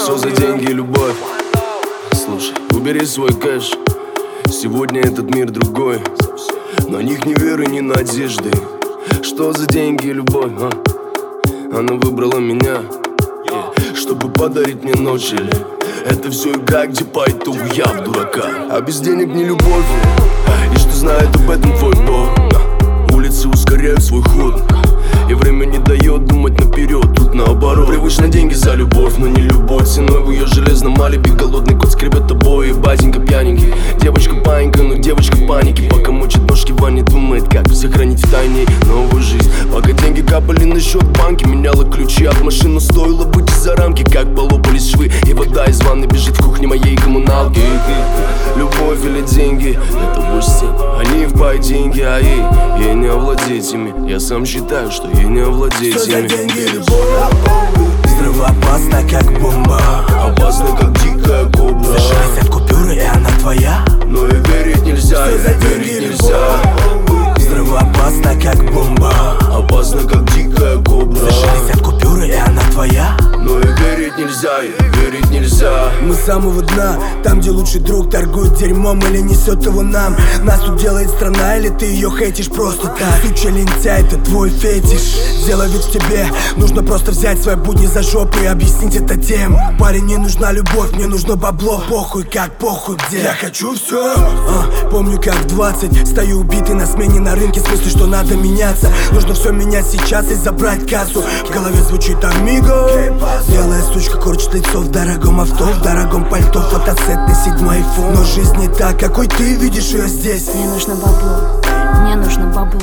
Все за деньги, любовь. Слушай, убери свой кэш. Сегодня этот мир другой. На них ни веры, ни надежды. Что за деньги, любовь, а? Она выбрала меня, чтобы подарить мне ночь. Или это все игра, где по итогу я в дурака. А без денег не любовь. И что знает об этом твой бог? Улицы ускоряют свой ход, и время не дает думать наперед. Тут наоборот, привычно деньги за любовь, но не любовь. Ценой в ее железном алиби голодный кот скребет обои. Батенька пьяненький, девочка паника, но девочка паники. Пока мочит ножки в ванне, думает, как сохранить в тайне новую жизнь. Пока деньги капали на счет банки, меняла ключи от машины, стоило выйти за рамки. Как полопались швы, и вода из ванны бежит в кухне моей коммуналки. Любовь или деньги, это вось всем. Они в поединке, а ей не овладеть ими. Я сам считаю, что ей не овладеть ими. Что за деньги, любовь? Взрывоопасна, как бомба. Опасна, как дикая кобра. За 60 купюры, и она твоя. Но и верить нельзя, что за деньги, любовь? Взрывоопасна, как бомба. Опасна, как дикая кобра. За 60 купюры, и она твоя. Но и верить нельзя, верить нельзя. Мы с самого дна, там, где лучший друг торгует дерьмом или несет его нам. Нас тут делает страна, или ты ее хейтишь просто так? Суча лентяй, это твой фетиш. Дело ведь в тебе, нужно просто взять свои будни за жопу и объяснить это тем. Парень, не нужна любовь, мне нужно бабло. Похуй как, похуй где. Я хочу все. Помню, как в 20 стою убитый на смене на рынке. В смысле, что надо меняться. Нужно все менять сейчас и забрать кассу. В голове звучит амиго. Белая сучка корчит лицо в дорогом авто, в дорогом пальто, фотосет на 7-й айфон. Но жизнь не та, какой ты видишь ее здесь. Мне нужно бабло, мне нужно бабло.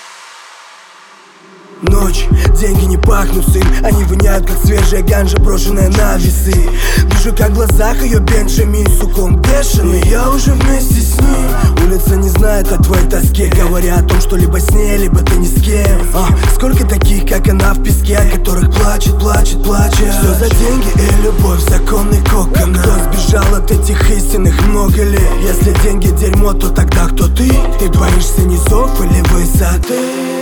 Ночь, деньги не пахнут, сын. Они воняют, как свежая ганжа, брошенная на весы. Вижу, как в глазах ее Бенджамин, сука, он бешеный. Я уже вместе с ним. Улица не знает о твоей тоске, говоря о том, что либо с ней, либо ты ни с кем. Сколько таких, как она в песке, о которых плачет, плачет, плачет. Все за деньги и любовь, законный кокон. Кто сбежал от этих истинных много лет? Если деньги дерьмо, то тогда кто ты? Ты боишься низов или высоты?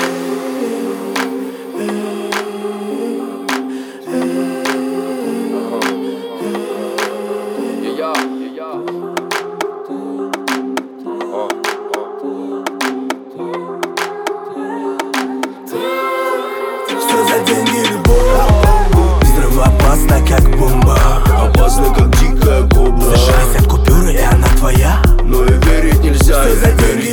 Что за деньги, любовь? Взрывоопасна, как бомба. Опасна, как дикая кобра. За 60 купюры, и она твоя. Но и верить нельзя, что за деньги,